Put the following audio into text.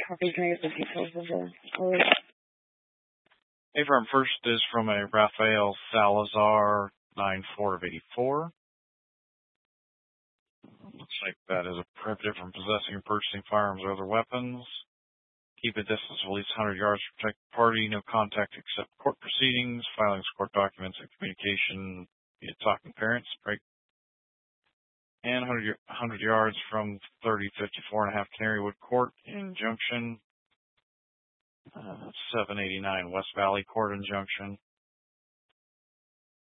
Copy. Can I get the details of the alert? Affirm. First is from a Rafael Salazar, 9-4 of 84. Looks like that is a prohibited from possessing or purchasing firearms or other weapons. Keep a distance of at least 100 yards to protect the party. No contact except court proceedings, filings, court documents, and communication via talking parents. Break. And 100 yards from 3054 and a half Canary Wood Court Injunction. 789 West Valley Court Injunction.